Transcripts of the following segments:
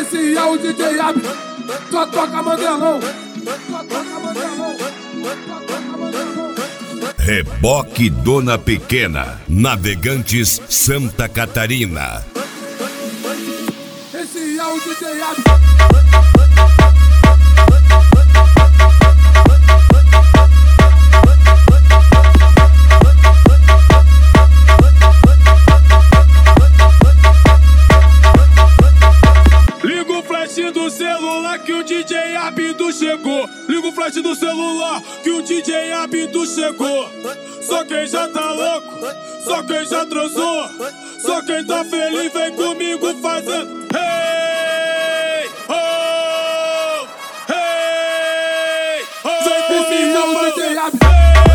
Esse é o DJ Ab, só toca Mandelão. Só toca Mandelão. Só toca Mandelão. Reboque Dona Pequena, Navegantes Santa Catarina. Esse é o DJ Ab. Liga o flash do celular que o DJ Abdu chegou. Liga o flash do celular que o DJ Abdu chegou. Só quem já tá louco, só quem já transou, só quem tá feliz vem comigo fazendo hey, oh, hey, oh. Vem comigo fazendo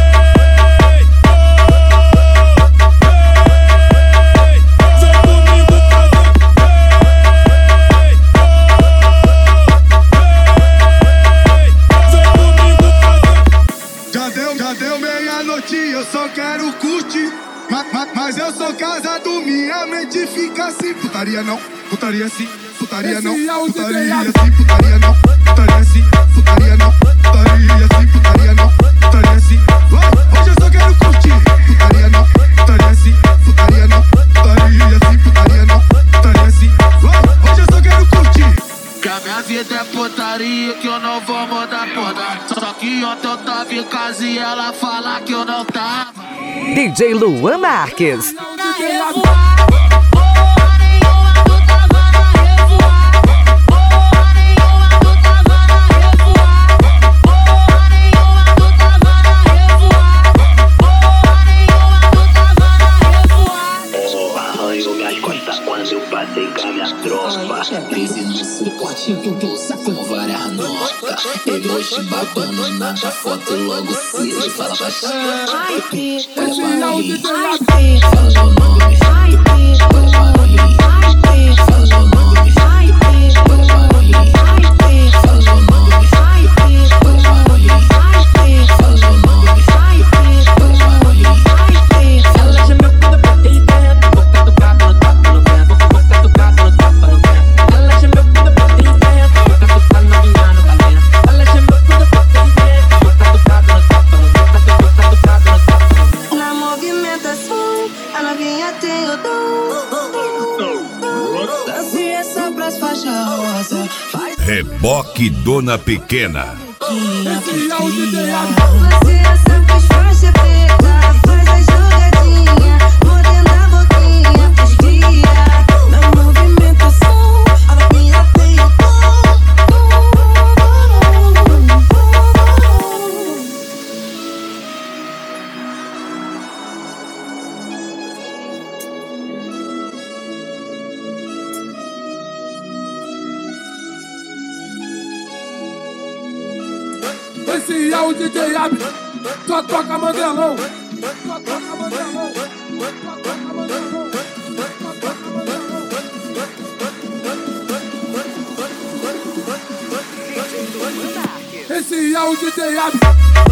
Já deu meia-noite, eu só quero curtir. Mas eu sou casado, minha mente fica assim. Putaria não, putaria sim, putaria não, putaria sim, putaria não, putaria sim, putaria não, putaria sim, putaria não, putaria sim. Hoje eu só quero curtir. Putaria não, putaria sim, putaria não, putaria sim, putaria não, putaria sim. Hoje eu só quero curtir. Que a minha vida é putaria, que eu não vou mudar porra. Só que ontem eu tava em casa e ela fala que eu não tava. DJ Luan Marques. Arranjo minhas costas quando eu passei com a minha tropa. Crise no suporte, eu saco com várias notas. Emoji babando na foto, logo cedo fala baixinho. Olha para mim, fala meu nome. Olha para mim, fala meu nome. Olha para mim, fala meu nome. Olha para mim, fala meu nome. Olha para mim. Ela já me conta pra ter ideia. Vou catucar no tapa no vento. Vou catucar no tapa no vento. Ela já me conta pra ter ideia. Vou catucar no vinha no talento. Ela já me conta pra ter ideia. Vou catucar no tapa no vento. Vou catucar no tapa no vento. Na movimentação, a novinha tem o dom. Dance essa pras faixa rosa. Faz Reboque Dona Pequena. Dance essa pras faixa preta. Faz a jogadinha, mordendo a boquinha pros cria. Na movimentação, a novinha tem o dom. Esse é o DJ Ab, só toca Mandelão. Só toca Mandelão. Só toca Mandelão. Só toca Mandelão. Esse é o DJ Ab.